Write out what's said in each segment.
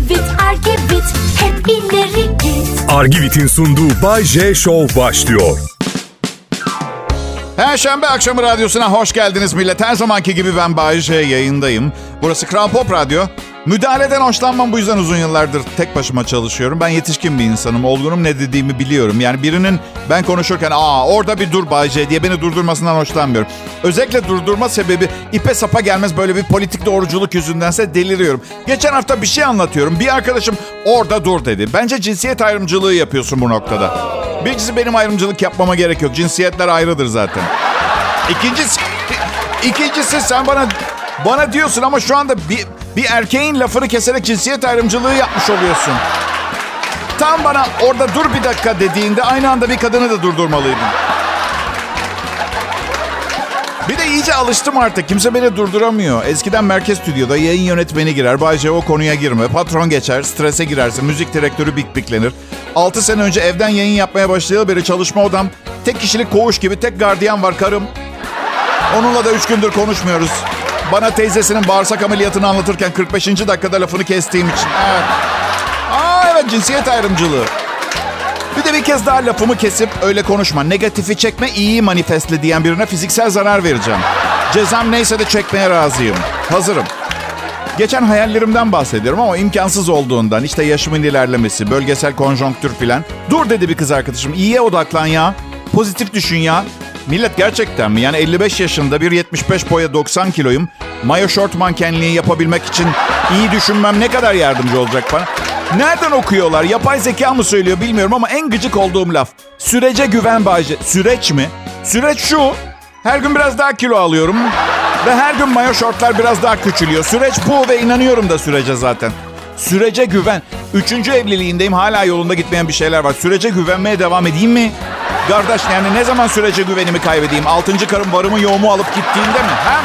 Argivit, Argivit, hep ileri git. Argivit'in sunduğu Bay J Show başlıyor. Perşembe akşamı radyosuna hoş geldiniz millet. Her zamanki gibi ben Bay J yayındayım. Burası Kral Pop Radyo. Müdahaleden hoşlanmam, bu yüzden uzun yıllardır tek başıma çalışıyorum. Ben yetişkin bir insanım. Olgunum, ne dediğimi biliyorum. Yani birinin ben konuşurken orada bir dur Bay J diye beni durdurmasından hoşlanmıyorum. Özellikle durdurma sebebi ipe sapa gelmez böyle bir politik doğruculuk yüzündense deliriyorum. Geçen hafta bir şey anlatıyorum. Bir arkadaşım orada dur dedi. Bence cinsiyet ayrımcılığı yapıyorsun bu noktada. Birincisi, benim ayrımcılık yapmama gerek yok. Cinsiyetler ayrıdır zaten. İkincisi sen bana diyorsun ama şu anda bir erkeğin lafını keserek cinsiyet ayrımcılığı yapmış oluyorsun. Tam bana orada dur bir dakika dediğinde aynı anda bir kadını da durdurmalıydın. Bir de iyice alıştım artık. Kimse beni durduramıyor. Eskiden merkez stüdyoda yayın yönetmeni girer. Bay J o konuya girme. Patron geçer. Strese girerse müzik direktörü bikbiklenir. 6 sene önce evden yayın yapmaya başlayalı beri çalışma odam tek kişilik koğuş gibi, tek gardiyan var, karım. Onunla da 3 gündür konuşmuyoruz. Bana teyzesinin bağırsak ameliyatını anlatırken 45. dakikada lafını kestiğim için. Evet. Evet, cinsiyet ayrımcılığı. Bir de bir kez daha lafımı kesip öyle konuşma, negatifi çekme, iyiyi manifestle diyen birine fiziksel zarar vereceğim. Cezam neyse de çekmeye razıyım. Hazırım. Geçen hayallerimden bahsediyorum ama imkansız olduğundan, işte yaşımın ilerlemesi, bölgesel konjonktür filan. Dur dedi bir kız arkadaşım, iyiye odaklan ya. Pozitif düşün ya. Millet gerçekten mi? Yani 55 yaşında, 1.75 boya, 90 kiloyum. Mayo şort mankenliği yapabilmek için iyi düşünmem ne kadar yardımcı olacak bana? Nereden okuyorlar? Yapay zeka mı söylüyor bilmiyorum ama en gıcık olduğum laf. Sürece güven Bayce. Süreç mi? Süreç şu. Her gün biraz daha kilo alıyorum. Ve her gün mayo şortlar biraz daha küçülüyor. Süreç bu ve inanıyorum da sürece zaten. Sürece güven. 3. evliliğindeyim, hala yolunda gitmeyen bir şeyler var. Sürece güvenmeye devam edeyim mi? Kardeş, yani ne zaman sürece güvenimi kaybedeyim? 6. karım varımı yoğumu alıp gittiğinde mi? Ha?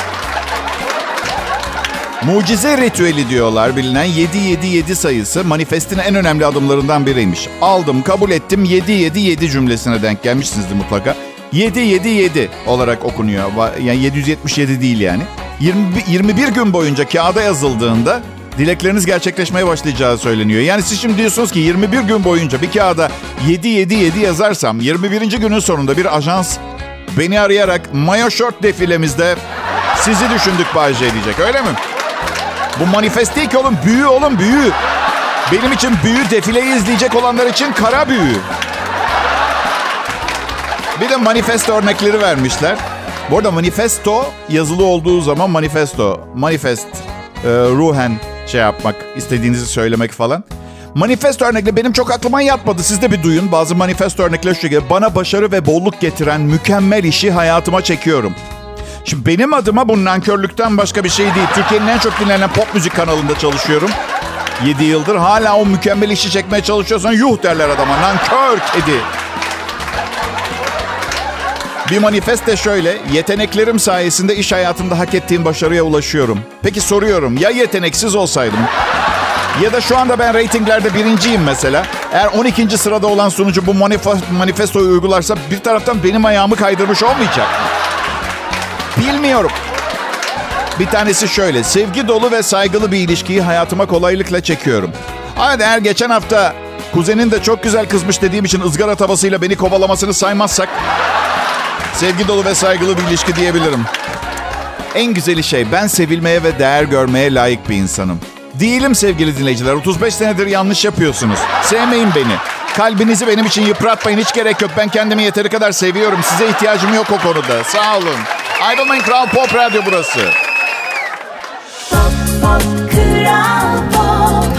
Mucize ritüeli diyorlar bilinen 7-7-7 sayısı manifestin en önemli adımlarından biriymiş. Aldım, kabul ettim, 7-7-7 cümlesine denk gelmişsinizdir mutlaka. 7-7-7 olarak okunuyor. Yani 777 değil yani. 21 gün boyunca kağıda yazıldığında dilekleriniz gerçekleşmeye başlayacağı söyleniyor. Yani siz şimdi diyorsunuz ki 21 gün boyunca bir kağıda 7-7-7 yazarsam 21. günün sonunda bir ajans beni arayarak mayo şort defilemizde sizi düşündük Bay J diyecek, öyle mi? Bu manifest değil ki oğlum, büyü oğlum, büyü. Benim için büyü, defileyi izleyecek olanlar için kara büyü. Bir de manifesto örnekleri vermişler. Bu arada manifesto yazılı olduğu zaman manifest, ruhen şey yapmak, istediğinizi söylemek falan. Manifesto örnekleri benim çok aklıma yatmadı. Siz de bir duyun. Bazı manifesto örnekleri şu gibi. Bana başarı ve bolluk getiren mükemmel işi hayatıma çekiyorum. Şimdi benim adıma bu nankörlükten başka bir şey değil. Türkiye'nin en çok dinlenen pop müzik kanalında çalışıyorum. 7 yıldır hala o mükemmel işi çekmeye çalışıyorsan yuh derler adama. Nankör kedi. Bir manifest de şöyle. Yeteneklerim sayesinde iş hayatımda hak ettiğim başarıya ulaşıyorum. Peki soruyorum, ya yeteneksiz olsaydım? Ya da şu anda ben reytinglerde birinciyim mesela. Eğer 12. sırada olan sunucu bu manifestoyu uygularsa bir taraftan benim ayağımı kaydırmış olmayacak. Bilmiyorum. Bir tanesi şöyle. Sevgi dolu ve saygılı bir ilişkiyi hayatıma kolaylıkla çekiyorum. Hadi eğer geçen hafta kuzenin de çok güzel kızmış dediğim için ızgara tavasıyla beni kovalamasını saymazsak sevgi dolu ve saygılı bir ilişki diyebilirim. En güzeli şey, ben sevilmeye ve değer görmeye layık bir insanım. Değilim sevgili dinleyiciler. 35 senedir yanlış yapıyorsunuz. Sevmeyin beni. Kalbinizi benim için yıpratmayın. Hiç gerek yok. Ben kendimi yeteri kadar seviyorum. Size ihtiyacım yok o konuda. Sağ olun. Ayrılmayın, Kral Pop Radyo burası. Pop, pop, Kral Pop.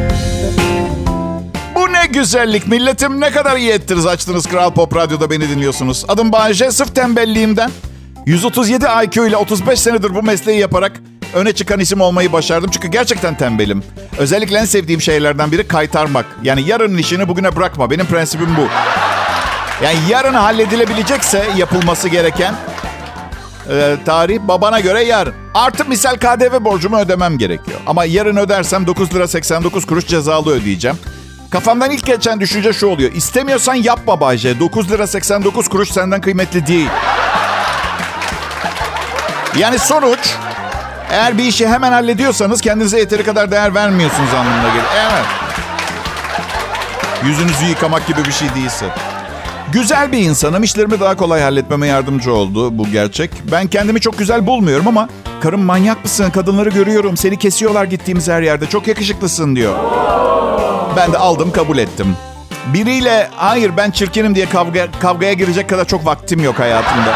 Bu ne güzellik. Milletim, ne kadar iyi ettiniz açtınız Kral Pop Radyo'da beni dinliyorsunuz. Adım Bay J. Sırf tembelliğimden 137 IQ ile 35 senedir bu mesleği yaparak öne çıkan isim olmayı başardım. Çünkü gerçekten tembelim. Özellikle en sevdiğim şeylerden biri kaytarmak. Yani yarının işini bugüne bırakma. Benim prensibim bu. Yani yarın halledilebilecekse yapılması gereken tarih babana göre yarın. Artı misal KDV borcumu ödemem gerekiyor. Ama yarın ödersem 9 lira 89 kuruş cezalı ödeyeceğim. Kafamdan ilk geçen düşünce şu oluyor. İstemiyorsan yapma Bay J. 9 lira 89 kuruş senden kıymetli değil. Yani sonuç, Eğer bir işi hemen hallediyorsanız kendinize yeteri kadar değer vermiyorsunuz anlamına gelir. Evet. Yüzünüzü yıkamak gibi bir şey değilse. Güzel bir insanım. İşlerimi daha kolay halletmeme yardımcı oldu bu gerçek. Ben kendimi çok güzel bulmuyorum ama karım manyak mısın? Kadınları görüyorum. Seni kesiyorlar gittiğimiz her yerde. Çok yakışıklısın diyor. Ben de aldım kabul ettim. Biriyle hayır ben çirkinim diye kavgaya girecek kadar çok vaktim yok hayatımda.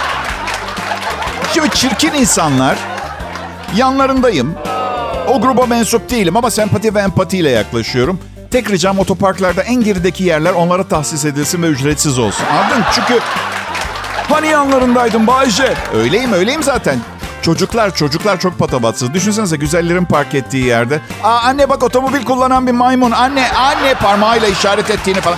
Şimdi çirkin insanlar yanlarındayım. O gruba mensup değilim ama sempati ve empatiyle yaklaşıyorum. Tek ricam otoparklarda en gerideki yerler onlara tahsis edilsin ve ücretsiz olsun. Anladın mı? Çünkü hani yanlarındaydım Bayce. Öyleyim zaten. Çocuklar çok patavatsız. Düşünsenize güzellerin park ettiği yerde. Anne bak otomobil kullanan bir maymun. Anne parmağıyla işaret ettiğini falan.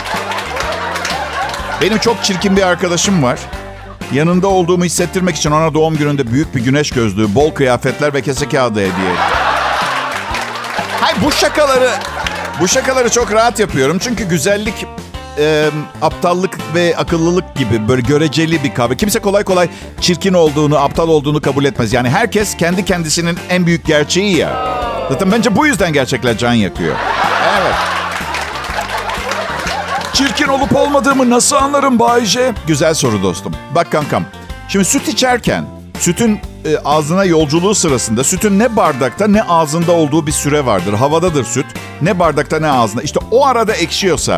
Benim çok çirkin bir arkadaşım var. Yanında olduğumu hissettirmek için ona doğum gününde büyük bir güneş gözlüğü, bol kıyafetler ve kese kağıdı hediye ettim. Hayır bu şakaları çok rahat yapıyorum. Çünkü güzellik, aptallık ve akıllılık gibi böyle göreceli bir kavram. Kimse kolay kolay çirkin olduğunu, aptal olduğunu kabul etmez. Yani herkes kendi kendisinin en büyük gerçeği ya. Zaten bence bu yüzden gerçekler can yakıyor. Evet. Çirkin olup olmadığımı nasıl anlarım Bayce? Güzel soru dostum. Bak kankam. Şimdi süt içerken sütün ağzına yolculuğu sırasında sütün ne bardakta ne ağzında olduğu bir süre vardır. Havadadır süt. Ne bardakta ne ağzında. İşte o arada ekşiyorsa.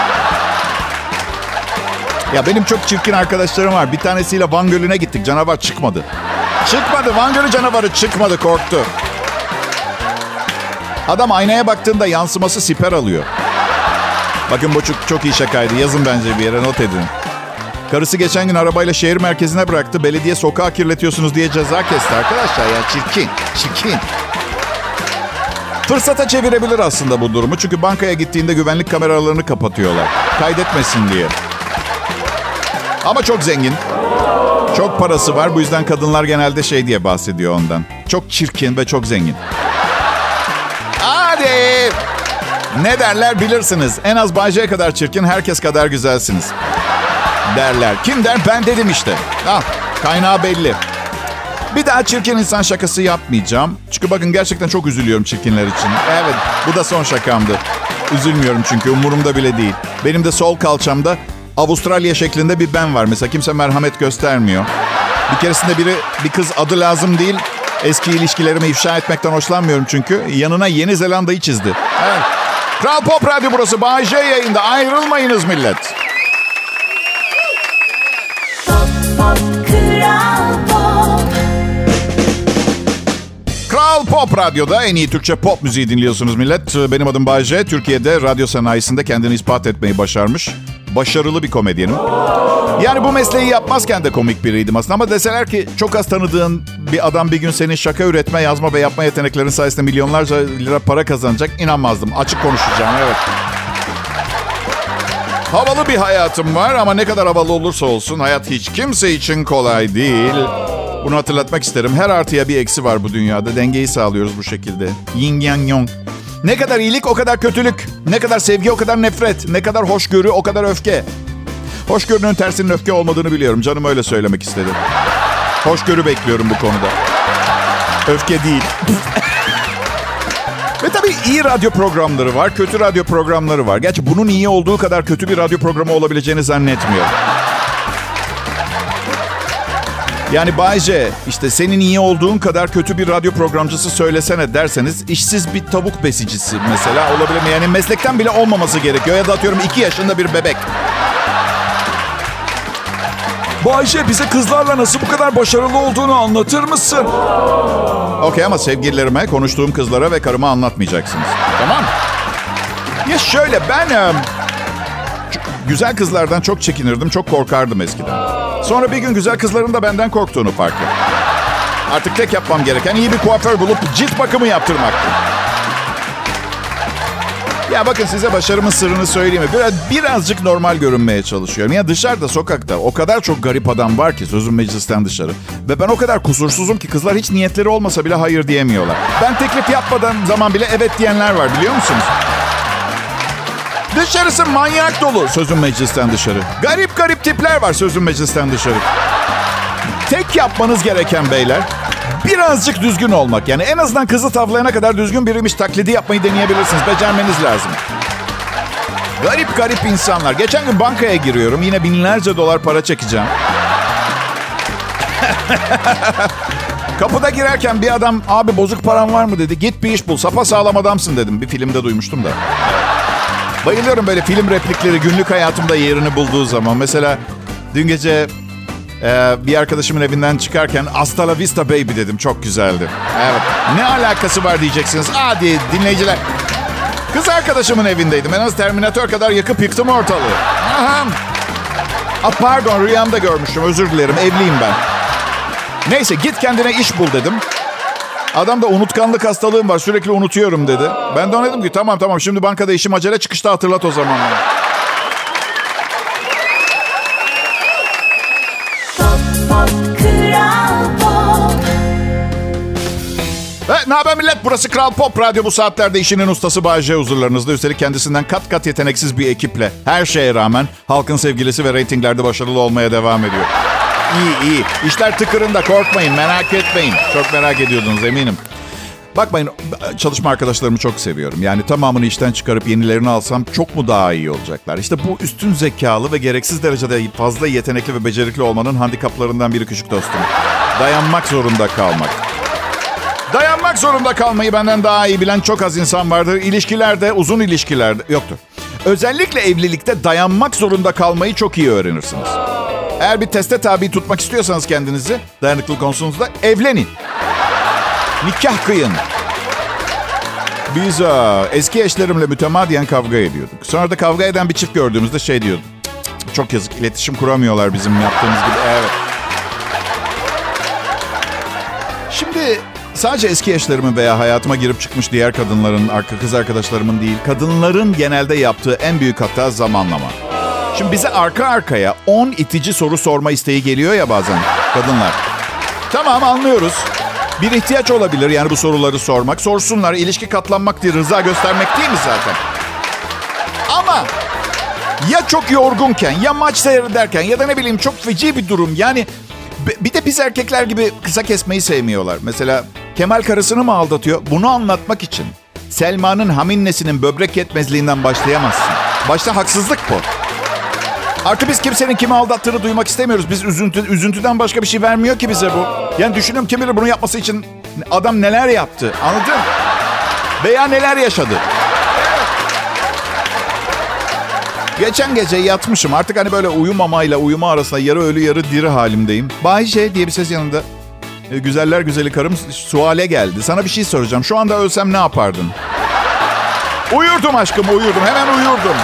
Ya benim çok çirkin arkadaşlarım var. Bir tanesiyle Van Gölü'ne gittik. Canavar çıkmadı. Van Gölü canavarı çıkmadı, korktu. Adam aynaya baktığında yansıması siper alıyor. Bakın bu çok iyi şakaydı. Yazın bence bir yere, not edin. Karısı geçen gün arabayla şehir merkezine bıraktı. Belediye sokağı kirletiyorsunuz diye ceza kesti arkadaşlar. Ya çirkin. Fırsata çevirebilir aslında bu durumu. Çünkü bankaya gittiğinde güvenlik kameralarını kapatıyorlar. Kaydetmesin diye. Ama çok zengin. Çok parası var. Bu yüzden kadınlar genelde şey diye bahsediyor ondan. Çok çirkin ve çok zengin. Hadi. Ne derler bilirsiniz. En az Bayce'ye kadar çirkin, herkes kadar güzelsiniz. Derler. Kim der? Ben dedim işte. Kaynağı belli. Bir daha çirkin insan şakası yapmayacağım. Çünkü bakın gerçekten çok üzülüyorum çirkinler için. Evet, bu da son şakamdı. Üzülmüyorum çünkü umurumda bile değil. Benim de sol kalçamda Avustralya şeklinde bir ben var. Mesela kimse merhamet göstermiyor. Bir keresinde bir kız adı lazım değil. Eski ilişkilerimi ifşa etmekten hoşlanmıyorum çünkü. Yanına Yeni Zelanda'yı çizdi. Evet. Kral Pop Radyo burası. Bay J yayında. Ayrılmayınız millet. Kral Pop Radyo'da en iyi Türkçe pop müziği dinliyorsunuz millet. Benim adım Bay J. Türkiye'de radyo sanayisinde kendini ispat etmeyi başarmış. Başarılı bir komedyenim. Yani bu mesleği yapmazken de komik biriydim aslında. Ama deseler ki çok az tanıdığın bir adam bir gün senin şaka üretme, yazma ve yapma yeteneklerin sayesinde milyonlarca lira para kazanacak, inanmazdım. Açık konuşacağım, evet. Havalı bir hayatım var ama ne kadar havalı olursa olsun hayat hiç kimse için kolay değil. Bunu hatırlatmak isterim. Her artıya bir eksi var bu dünyada. Dengeyi sağlıyoruz bu şekilde. Yin yang yang. Ne kadar iyilik o kadar kötülük. Ne kadar sevgi o kadar nefret. Ne kadar hoşgörü o kadar öfke. Hoşgörünün tersinin öfke olmadığını biliyorum. Canım öyle söylemek istedi. Hoşgörü bekliyorum bu konuda. Öfke değil. Ve tabii iyi radyo programları var, kötü radyo programları var. Gerçi bunun iyi olduğu kadar kötü bir radyo programı olabileceğini zannetmiyorum. Yani Bayce, işte senin iyi olduğun kadar kötü bir radyo programcısı söylesene derseniz, işsiz bir tavuk besicisi mesela olabilir mi? Yani meslekten bile olmaması gerekiyor. Ya da atıyorum 2 yaşında bir bebek. Bayce, bize kızlarla nasıl bu kadar başarılı olduğunu anlatır mısın? Okey ama sevgililerime, konuştuğum kızlara ve karıma anlatmayacaksınız. Tamam. Ya şöyle, ben güzel kızlardan çok çekinirdim, çok korkardım eskiden. Sonra bir gün güzel kızların da benden korktuğunu fark ettim. Artık tek yapmam gereken iyi bir kuaför bulup cilt bakımı yaptırmaktı. Ya bakın size başarımın sırrını söyleyeyim mi? Birazcık normal görünmeye çalışıyorum. Ya dışarıda, sokakta o kadar çok garip adam var ki, sözüm meclisten dışarı. Ve ben o kadar kusursuzum ki kızlar hiç niyetleri olmasa bile hayır diyemiyorlar. Ben teklif yapmadan zaman bile evet diyenler var, biliyor musunuz? Dışarısı manyak dolu, sözüm meclisten dışarı. Garip garip tipler var, sözüm meclisten dışarı. Tek yapmanız gereken beyler, birazcık düzgün olmak. Yani en azından kızı tavlayana kadar düzgün biriymiş taklidi yapmayı deneyebilirsiniz. Becermeniz lazım. Garip garip insanlar. Geçen gün bankaya giriyorum. Yine binlerce dolar para çekeceğim. Kapıda girerken bir adam, abi bozuk param var mı dedi. Git bir iş bul, sapasağlam adamsın dedim. Bir filmde duymuştum da. Bayılıyorum böyle film replikleri günlük hayatımda yerini bulduğu zaman. Mesela dün gece bir arkadaşımın evinden çıkarken hasta la vista baby dedim. Çok güzeldi. Evet. Ne alakası var diyeceksiniz. Hadi dinleyiciler. Kız arkadaşımın evindeydim. En az Terminator kadar yakıp yıktım ortalığı. Aha. Pardon, rüyamda görmüştüm. Özür dilerim. Evliyim ben. Neyse, git kendine iş bul dedim. Adam da unutkanlık hastalığım var, sürekli unutuyorum dedi. Ben de ona dedim ki tamam şimdi bankada işim acele, çıkışta hatırlat o zaman. Evet, ne haber millet? Burası Kral Pop Radyo. Bu saatlerde işinin ustası Bay J huzurlarınızda. Üstelik kendisinden kat kat yeteneksiz bir ekiple. Her şeye rağmen halkın sevgilisi ve reytinglerde başarılı olmaya devam ediyor. İyi. İşler tıkırında, korkmayın, merak etmeyin. Çok merak ediyordunuz eminim. Bakmayın, çalışma arkadaşlarımı çok seviyorum. Yani tamamını işten çıkarıp yenilerini alsam çok mu daha iyi olacaklar? İşte bu üstün zekalı ve gereksiz derecede fazla yetenekli ve becerikli olmanın handikaplarından biri küçük dostum. Dayanmak zorunda kalmak. Dayanmak zorunda kalmayı benden daha iyi bilen çok az insan vardır. İlişkilerde, uzun ilişkilerde yoktur. Özellikle evlilikte dayanmak zorunda kalmayı çok iyi öğrenirsiniz. Eğer bir teste tabi tutmak istiyorsanız kendinizi dayanıklılık konusunda evlenin. Nikah kıyın. Biz eski eşlerimle mütemadiyen kavga ediyorduk. Sonra da kavga eden bir çift gördüğümüzde şey diyorduk. Çok yazık, iletişim kuramıyorlar bizim yaptığımız gibi. Evet. Şimdi sadece eski eşlerimin veya hayatıma girip çıkmış diğer kadınların, kız arkadaşlarımın değil, kadınların genelde yaptığı en büyük hata zamanlama. Şimdi bize arka arkaya 10 itici soru sorma isteği geliyor ya bazen kadınlar. Tamam, anlıyoruz. Bir ihtiyaç olabilir yani bu soruları sormak. Sorsunlar, ilişki katlanmak değil, rıza göstermek değil mi zaten? Ama ya çok yorgunken, ya maç seyrederken ya da ne bileyim çok feci bir durum. Yani bir de biz erkekler gibi kısa kesmeyi sevmiyorlar. Mesela Kemal karısını mı aldatıyor? Bunu anlatmak için Selma'nın haminnesinin böbrek yetmezliğinden başlayamazsın. Başta haksızlık bu. Artı biz kimsenin kimi aldattığını duymak istemiyoruz. Biz üzüntüden başka bir şey vermiyor ki bize bu. Yani düşünüyorum, kim bilir bunu yapması için adam neler yaptı. Anladın? Veya neler yaşadı. Geçen gece yatmışım. Artık hani böyle uyumamayla uyuma arasında yarı ölü yarı diri halimdeyim. Bay J diye bir ses yanında. Güzeller güzeli karım suale geldi. Sana bir şey soracağım. Şu anda ölsem ne yapardın? Uyurdum aşkım, uyurdum. Hemen uyurdum.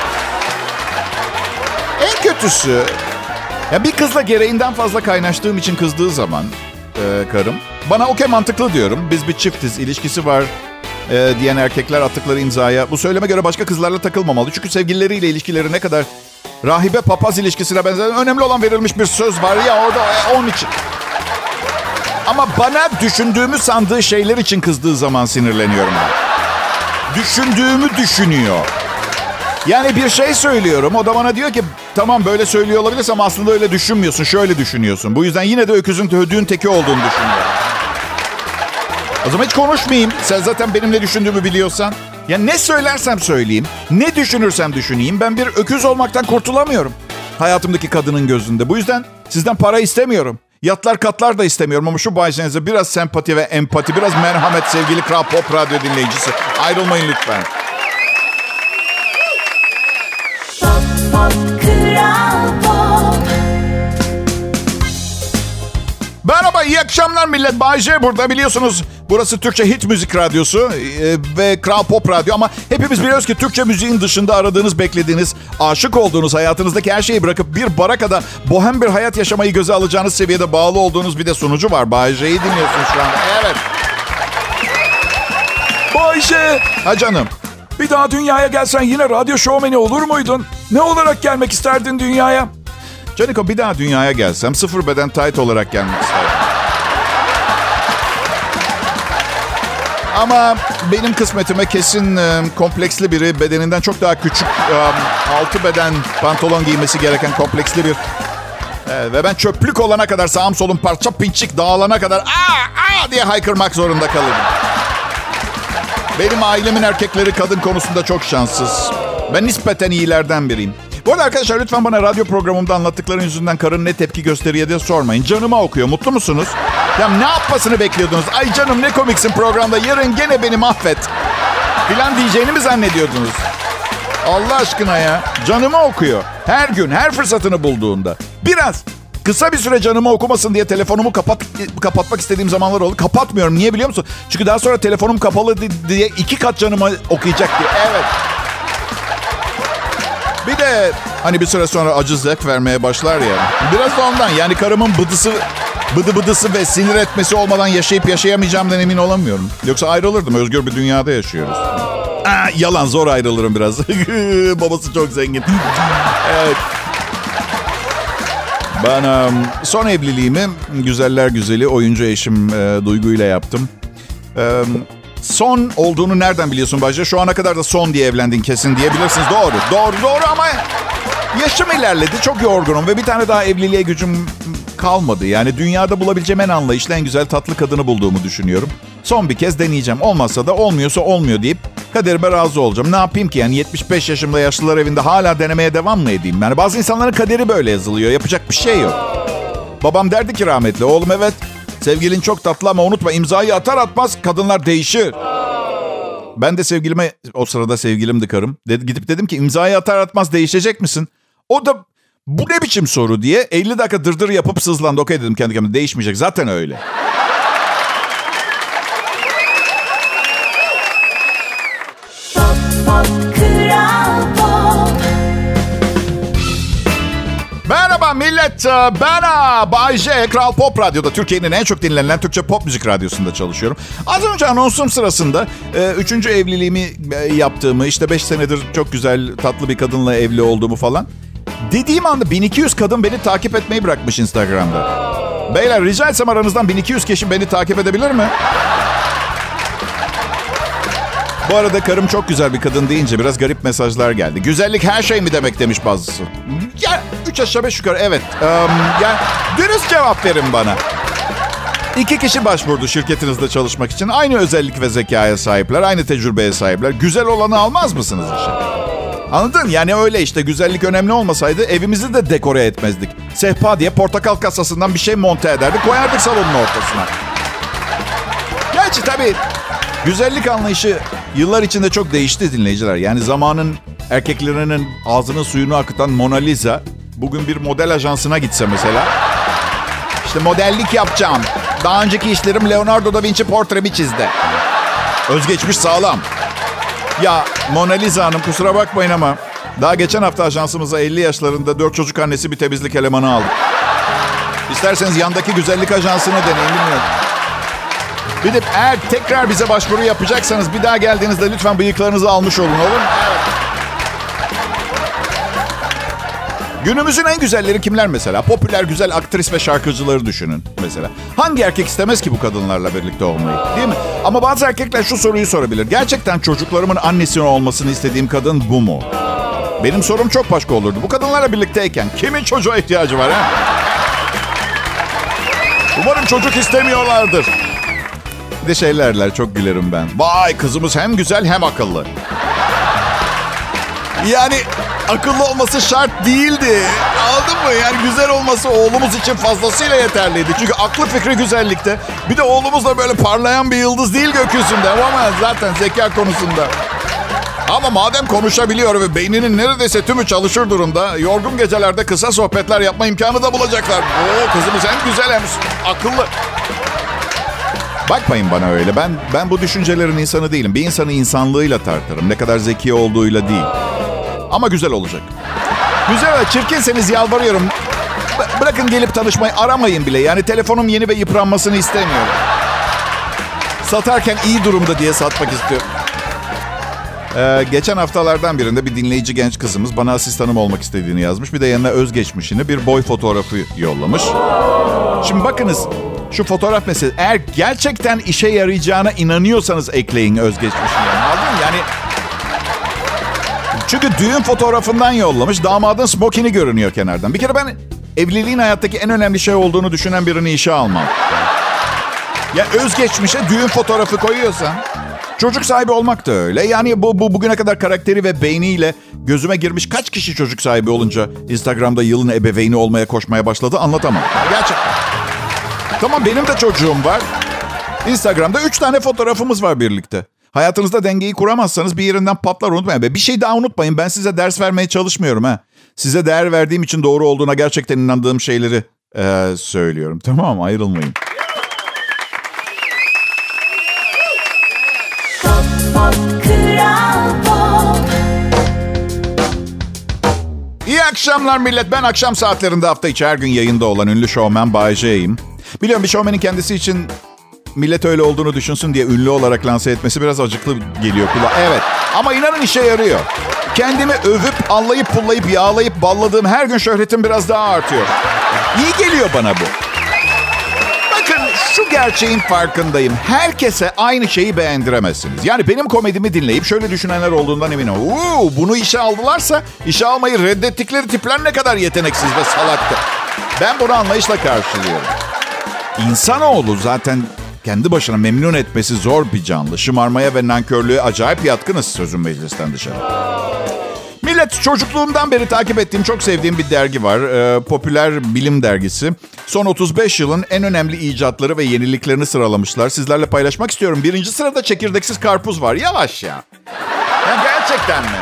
En kötüsü, ya bir kızla gereğinden fazla kaynaştığım için kızdığı zaman karım, bana okey mantıklı diyorum. Biz bir çiftiz, ilişkisi var diyen erkekler attıkları imzaya bu söyleme göre başka kızlarla takılmamalı. Çünkü sevgilileriyle ilişkileri ne kadar rahibe papaz ilişkisine benzer, önemli olan verilmiş bir söz var ya orada, onun için. Ama bana düşündüğümü sandığı şeyler için kızdığı zaman sinirleniyorum ben. Düşündüğümü düşünüyor. Yani bir şey söylüyorum. O da bana diyor ki tamam böyle söylüyor olabilirsin ama aslında öyle düşünmüyorsun. Şöyle düşünüyorsun. Bu yüzden yine de öküzün hödüğün teki olduğunu düşünüyorum. O zaman hiç konuşmayayım. Sen zaten benim ne düşündüğümü biliyorsan. Ya ne söylersem söyleyeyim, ne düşünürsem düşüneyim, ben bir öküz olmaktan kurtulamıyorum. Hayatımdaki kadının gözünde. Bu yüzden sizden para istemiyorum. Yatlar katlar da istemiyorum ama şu bayşenize biraz sempati ve empati, biraz merhamet sevgili Kral Pop Radyo dinleyicisi. Ayrılmayın lütfen. Merhaba, iyi akşamlar millet. Bay J burada, biliyorsunuz. Burası Türkçe hit müzik radyosu ve Kral Pop Radyo. Ama hepimiz biliyoruz ki Türkçe müziğin dışında aradığınız, beklediğiniz, aşık olduğunuz, hayatınızdaki her şeyi bırakıp bir barakada bohem bir hayat yaşamayı göze alacağınız seviyede bağlı olduğunuz bir de sunucu var. Bay J'yi dinliyorsunuz şu anda. Evet. Bay J. Ha canım. Bir daha dünyaya gelsen yine radyo şovmeni olur muydun? Ne olarak gelmek isterdin dünyaya? Caniko, bir daha dünyaya gelsem sıfır beden tight olarak gelmek isterdim. Ama benim kısmetime kesin kompleksli biri, bedeninden çok daha küçük 6 beden pantolon giymesi gereken kompleksli bir Ve ben çöplük olana kadar, sağım solum parça pinçik dağılana kadar aa diye haykırmak zorunda kalırım. Benim ailemin erkekleri kadın konusunda çok şanssız. Ben nispeten iyilerden biriyim. Bu arada arkadaşlar lütfen bana radyo programımda anlattıkların yüzünden karın ne tepki gösteriyor diye sormayın. Canıma okuyor. Mutlu musunuz? Ya ne yapmasını bekliyordunuz? Ay canım ne komiksin programda. Yarın gene beni mahvet. Filan diyeceğini mi zannediyordunuz? Allah aşkına ya. Canıma okuyor. Her gün, her fırsatını bulduğunda. Biraz kısa bir süre canımı okumasın diye telefonumu kapatmak istediğim zamanlar oldu. Kapatmıyorum. Niye biliyor musun? Çünkü daha sonra telefonum kapalı diye 2 kat canımı okuyacak diye. Evet. Bir de hani bir süre sonra acı zevk vermeye başlar ya. Biraz da ondan. Yani karımın bıdısı ve sinir etmesi olmadan yaşayıp yaşayamayacağımdan emin olamıyorum. Yoksa ayrılırdım. Özgür bir dünyada yaşıyoruz. Yalan, zor ayrılırım biraz. Babası çok zengin. Evet. Ben son evliliğimi güzeller güzeli oyuncu eşim Duygu ile yaptım. Son olduğunu nereden biliyorsun Bayce? Şu ana kadar da son diye evlendin kesin diyebilirsiniz. Doğru ama yaşım ilerledi. Çok yorgunum ve bir tane daha evliliğe gücüm kalmadı. Yani dünyada bulabileceğim en anlayışlı, en güzel tatlı kadını bulduğumu düşünüyorum. Son bir kez deneyeceğim. Olmazsa da olmuyorsa olmuyor deyip kaderime razı olacağım. Ne yapayım ki yani 75 yaşımda yaşlılar evinde hala denemeye devam mı edeyim? Yani bazı insanların kaderi böyle yazılıyor. Yapacak bir şey yok. Babam derdi ki rahmetli, oğlum evet sevgilin çok tatlı ama unutma imzayı atar atmaz kadınlar değişir. Ben de sevgilime, o sırada sevgilimdi karım, gidip dedim ki imzayı atar atmaz değişecek misin? O da bu ne biçim soru diye 50 dakika dırdır yapıp sızlandı. Okey dedim kendi kendime, değişmeyecek zaten öyle. Merhaba millet, ben Bay J. Kral Pop Radyo'da, Türkiye'nin en çok dinlenen Türkçe pop müzik radyosunda çalışıyorum. Az önce anonsum sırasında 3. evliliğimi yaptığımı, işte 5 senedir çok güzel tatlı bir kadınla evli olduğumu falan dediğim anda 1200 kadın beni takip etmeyi bırakmış Instagram'da. Beyler rica etsem aranızdan 1200 kişi beni takip edebilir mi? Bu arada karım çok güzel bir kadın deyince biraz garip mesajlar geldi. Güzellik her şey mi demek demiş bazısı. Ya 3 aşağı 5 yukarı evet. Yani dürüst cevap verin bana. 2 kişi başvurdu şirketinizde çalışmak için. Aynı özellik ve zekaya sahipler, aynı tecrübeye sahipler. Güzel olanı almaz mısınız işe? Anladın? Yani öyle işte, güzellik önemli olmasaydı evimizi de dekore etmezdik. Sehpa diye portakal kasasından bir şey monte ederdik, koyardık salonun ortasına. Gerçi tabii güzellik anlayışı yıllar içinde çok değişti dinleyiciler. Yani zamanın erkeklerinin ağzının suyunu akıtan Mona Lisa bugün bir model ajansına gitse mesela. İşte modellik yapacağım. Daha önceki işlerim Leonardo da Vinci portremi çizdi. Özgeçmiş sağlam. Ya Mona Lisa Hanım kusura bakmayın ama daha geçen hafta ajansımıza 50 yaşlarında 4 çocuk annesi bir temizlik elemanı aldık. İsterseniz yandaki güzellik ajansını deneyin, bilmiyorum. Bir de eğer tekrar bize başvuru yapacaksanız bir daha geldiğinizde lütfen bıyıklarınızı almış olun, olur mu? Evet. Günümüzün en güzelleri kimler mesela? Popüler güzel aktris ve şarkıcıları düşünün mesela. Hangi erkek istemez ki bu kadınlarla birlikte olmayı, değil mi? Ama bazı erkekler şu soruyu sorabilir. Gerçekten çocuklarımın annesinin olmasını istediğim kadın bu mu? Benim sorum çok başka olurdu. Bu kadınlarla birlikteyken kimin çocuğa ihtiyacı var ha? Umarım çocuk istemiyorlardır. Bir de şeylerler, çok gülerim ben. Vay kızımız hem güzel hem akıllı. Yani akıllı olması şart değildi. Anladın mı? Yani güzel olması oğlumuz için fazlasıyla yeterliydi. Çünkü aklı fikri güzellikte. Bir de oğlumuz da böyle parlayan bir yıldız değil gökyüzünde. Ama zaten zeka konusunda. Ama madem konuşabiliyor ve beyninin neredeyse tümü çalışır durumda, yorgun gecelerde kısa sohbetler yapma imkanı da bulacaklar. Oo, kızımız hem güzel hem akıllı. Bakmayın bana öyle. Ben bu düşüncelerin insanı değilim. Bir insanı insanlığıyla tartarım. Ne kadar zeki olduğuyla değil. Ama güzel olacak. Güzel ve çirkinseniz yalvarıyorum. Bırakın gelip tanışmayı, aramayın bile. Yani telefonum yeni ve yıpranmasını istemiyorum. Satarken iyi durumda diye satmak istiyorum. Geçen haftalardan birinde bir dinleyici genç kızımız bana asistanım olmak istediğini yazmış. Bir de yanına özgeçmişini, bir boy fotoğrafı yollamış. Şimdi bakınız, şu fotoğraf meselesi. Eğer gerçekten işe yarayacağına inanıyorsanız ekleyin özgeçmişini. Anladın mı? Yani çünkü düğün fotoğrafından yollamış. Damadın smokini görünüyor kenardan. Bir kere ben evliliğin hayattaki en önemli şey olduğunu düşünen birini işe almam. Ya özgeçmişe düğün fotoğrafı koyuyorsan çocuk sahibi olmak da öyle. Yani bugüne kadar karakteri ve beyniyle gözüme girmiş kaç kişi çocuk sahibi olunca Instagram'da yılın ebeveyni olmaya koşmaya başladı anlatamam. Gerçekten. Tamam benim de çocuğum var. Instagram'da 3 tane fotoğrafımız var birlikte. Hayatınızda dengeyi kuramazsanız bir yerinden patlar unutmayın. Bir şey daha unutmayın. Ben size ders vermeye çalışmıyorum ha. Size değer verdiğim için doğru olduğuna gerçekten inandığım şeyleri söylüyorum. Tamam mı? Ayrılmayın. İyi akşamlar millet. Ben akşam saatlerinde hafta içi her gün yayında olan ünlü şovmen Bay J'yim. Biliyorum bir şovmenin kendisi için millet öyle olduğunu düşünsün diye ünlü olarak lanse etmesi biraz acıklı geliyor kulağa. Evet ama inanın işe yarıyor. Kendimi övüp, anlayıp, pullayıp, yağlayıp, balladığım her gün şöhretim biraz daha artıyor. İyi geliyor bana bu. Bakın şu gerçeğin farkındayım. Herkese aynı şeyi beğendiremezsiniz. Yani benim komedimi dinleyip şöyle düşünenler olduğundan eminim. Bunu işe aldılarsa işe almayı reddettikleri tipler ne kadar yeteneksiz ve salaktı. Ben bunu anlayışla karşılıyorum. İnsanoğlu zaten kendi başına memnun etmesi zor bir canlı. Şımarmaya ve nankörlüğe acayip yatkınız sözün meclisten dışarı. Millet, çocukluğumdan beri takip ettiğim, çok sevdiğim bir dergi var. Popüler bilim dergisi. Son 35 yılın en önemli icatları ve yeniliklerini sıralamışlar. Sizlerle paylaşmak istiyorum. 1. sırada çekirdeksiz karpuz var. Yavaş ya. Ya gerçekten mi?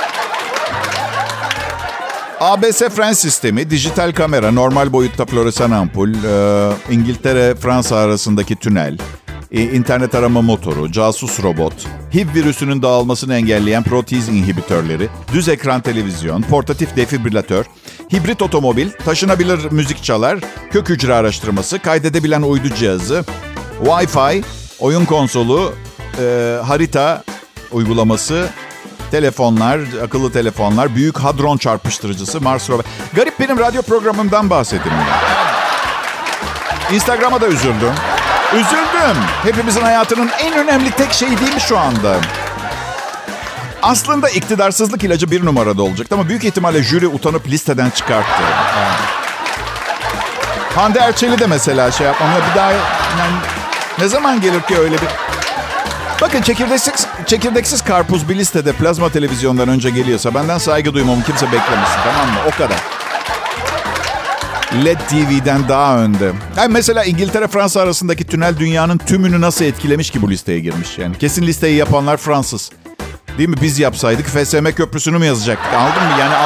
ABS fren sistemi, dijital kamera, normal boyutta floresan ampul, İngiltere-Fransa arasındaki tünel, internet arama motoru, casus robot, HIV virüsünün dağılmasını engelleyen proteaz inhibitörleri, düz ekran televizyon, portatif defibrilatör, hibrit otomobil, taşınabilir müzik çalar, kök hücre araştırması, kaydedebilen uydu cihazı, Wi-Fi, oyun konsolu, harita uygulaması, telefonlar, akıllı telefonlar, büyük hadron çarpıştırıcısı, Mars rover. Garip benim radyo programımdan bahsedeyim. Instagram'a da üzüldüm. Hepimizin hayatının en önemli tek şeyi değil mi şu anda? Aslında iktidarsızlık ilacı 1 numarada olacaktı ama büyük ihtimalle jüri utanıp listeden çıkarttı. Hande Erçel'i de mesela şey yapmam. Bir daha yani, ne zaman gelir ki öyle bir... Bakın çekirdeksiz karpuz bir listede plazma televizyondan önce geliyorsa benden saygı duymamı kimse beklemesin, tamam mı? O kadar. LED TV'den daha önde. Yani mesela İngiltere-Fransa arasındaki tünel dünyanın tümünü nasıl etkilemiş ki bu listeye girmiş? Yani kesin listeyi yapanlar Fransız. Değil mi? Biz yapsaydık FSM köprüsünü mü yazacaktık? Anladın mı? Yani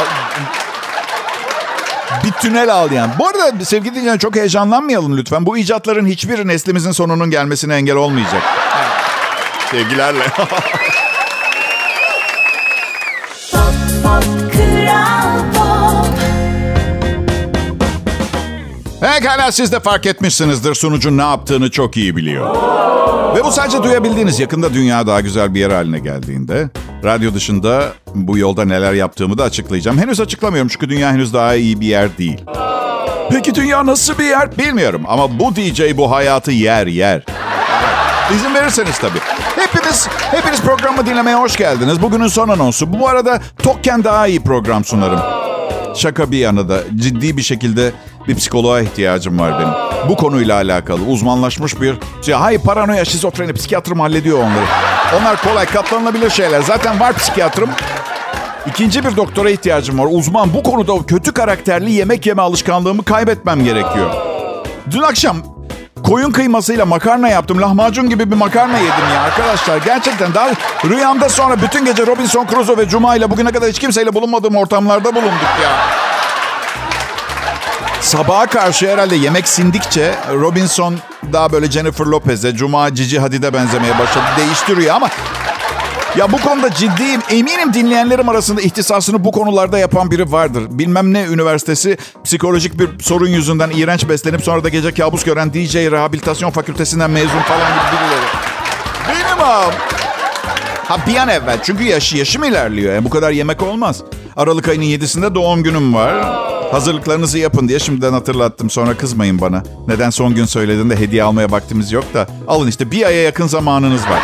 bir tünel al yani. Bu arada sevgili dinleyiciler, çok heyecanlanmayalım lütfen. Bu icatların hiçbiri neslimizin sonunun gelmesine engel olmayacak. Sevgilerle. Pekala, siz de fark etmişsinizdir. Sunucu ne yaptığını çok iyi biliyor. Ve bu sadece duyabildiğiniz. Yakında dünya daha güzel bir yer haline geldiğinde radyo dışında bu yolda neler yaptığımı da açıklayacağım. Henüz açıklamıyorum çünkü dünya henüz daha iyi bir yer değil. Peki dünya nasıl bir yer? Bilmiyorum ama bu DJ bu hayatı yer. İzin verirseniz tabii. Hepiniz programı dinlemeye hoş geldiniz. Bugünün son anonsu. Bu arada tokken daha iyi program sunarım. Şaka bir yana da ciddi bir şekilde bir psikoloğa ihtiyacım var benim. Bu konuyla alakalı uzmanlaşmış bir... Hayır, paranoya, şizofreni, psikiyatrım hallediyor onları. Onlar kolay, katlanılabilir şeyler. Zaten var psikiyatrım. İkinci bir doktora ihtiyacım var. Uzman, bu konuda kötü karakterli yemek yeme alışkanlığımı kaybetmem gerekiyor. Dün akşam koyun kıymasıyla makarna yaptım. Lahmacun gibi bir makarna yedim ya arkadaşlar. Gerçekten daha rüyamda sonra bütün gece Robinson Crusoe ve Cuma ile bugüne kadar hiç kimseyle bulunmadığım ortamlarda bulunduk ya. Sabaha karşı herhalde yemek sindikçe Robinson daha böyle Jennifer Lopez'e, Cuma Gigi Hadid'e benzemeye başladı. Değiştiriyor ama ya bu konuda ciddiyim. Eminim dinleyenlerim arasında ihtisasını bu konularda yapan biri vardır. Bilmem ne üniversitesi psikolojik bir sorun yüzünden iğrenç beslenip sonra da gece kabus gören DJ Rehabilitasyon Fakültesinden mezun falan gibi birileri. Benim abi. Ha bir an evvel. Çünkü yaşım ilerliyor. Yani bu kadar yemek olmaz. Aralık ayının 7'sinde doğum günüm var. Hazırlıklarınızı yapın diye şimdiden hatırlattım. Sonra kızmayın bana. Neden son gün söylediğinde hediye almaya vaktimiz yok da. Alın işte, bir aya yakın zamanınız var.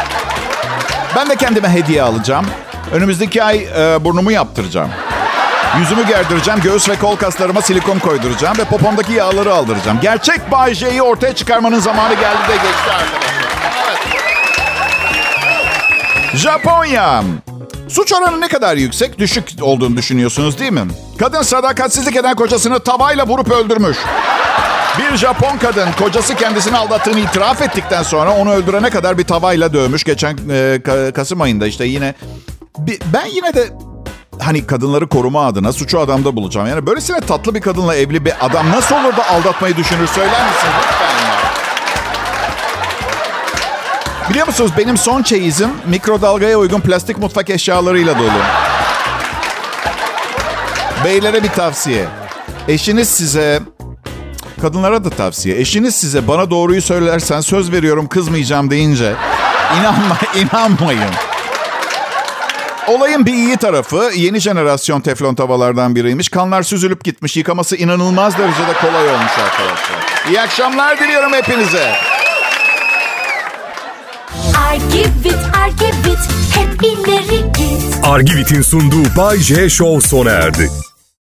Ben de kendime hediye alacağım. Önümüzdeki ay burnumu yaptıracağım. Yüzümü gerdireceğim, göğüs ve kol kaslarıma silikon koyduracağım ve popomdaki yağları aldıracağım. Gerçek Bay J'yi ortaya çıkarmanın zamanı geldi de geçti arkadaşlar. Evet. Japonya. Suç oranı ne kadar yüksek? Düşük olduğunu düşünüyorsunuz değil mi? Kadın sadakatsizlik eden kocasını tavayla vurup öldürmüş. Bir Japon kadın kocası kendisini aldattığını itiraf ettikten sonra onu öldürene kadar bir tavayla dövmüş. Geçen Kasım ayında işte yine... Ben yine de hani kadınları koruma adına suçu adamda bulacağım. Yani böylesine tatlı bir kadınla evli bir adam nasıl olur da aldatmayı düşünür söyler misin? Lütfen ya. Biliyor musunuz benim son çeyizim mikrodalgaya uygun plastik mutfak eşyalarıyla dolu. Beylere bir tavsiye. Eşiniz size... Kadınlara da tavsiye. Eşiniz size bana doğruyu söylersen söz veriyorum kızmayacağım deyince inanmayın. Olayın bir iyi tarafı yeni jenerasyon teflon tavalardan biriymiş. Kanlar süzülüp gitmiş. Yıkaması inanılmaz derecede kolay olmuş arkadaşlar. İyi akşamlar diliyorum hepinize. Argivit hep ileri git. Argivit'in sunduğu Bay J Show sona erdi.